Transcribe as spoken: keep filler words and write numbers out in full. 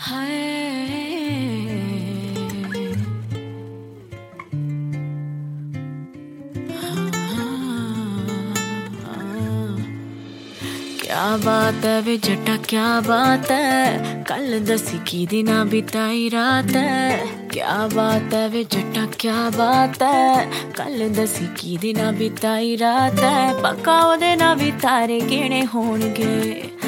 क्या बात है वे जटा क्या बात है, कल दसी की दिना बिताई रात है। क्या बात है वे जटा क्या बात है, कल दसी की दिना बिताई रात है। पक्का ओदे ना भी तारे गिने होणगे।